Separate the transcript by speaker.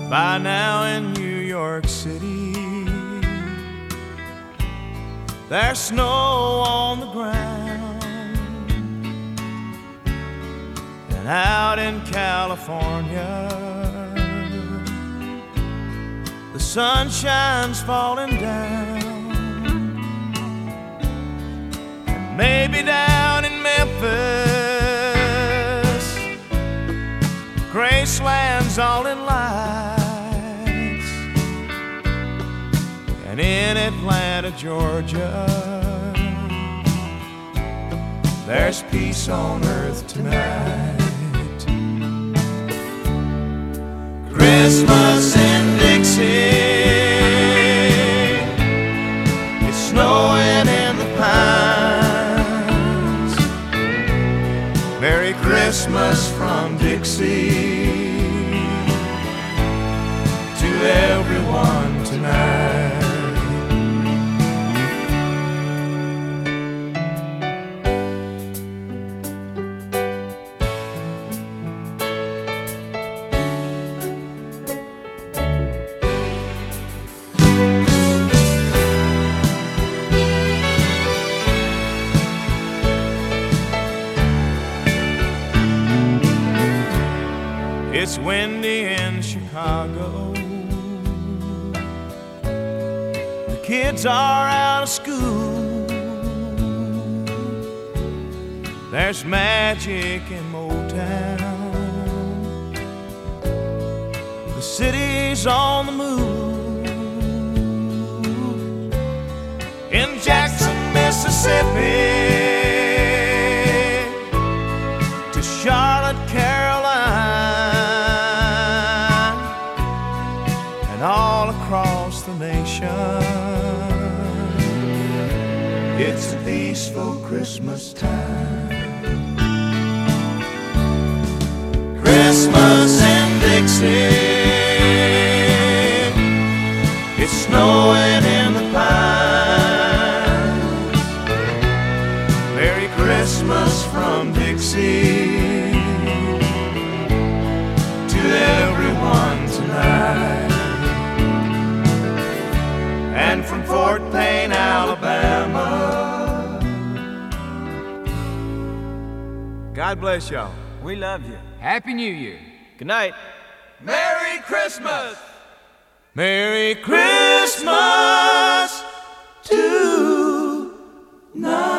Speaker 1: by now in New York City. There's snow on the ground, and out in California the sunshine's falling down. And maybe down in Memphis, Graceland's all in lights. And in Atlanta, Georgia, there's peace on earth tonight. Christmas in Dixie, it's snowing in the pines. Merry Christmas from Dixie to everyone tonight. It's windy in Chicago, the kids are out of school. There's magic in Motown, the city's on the move. In Jackson, Mississippi, to Charlotte, Carolina, and all across the nation, it's a peaceful Christmas time. Christmas in Dixie, it's snowing in the pines. Merry Christmas from Dixie to everyone tonight. And from Fort Payne, Alabama, God bless y'all.
Speaker 2: We love you.
Speaker 3: Happy New Year.
Speaker 2: Good night.
Speaker 1: Merry Christmas! Merry Christmas tonight.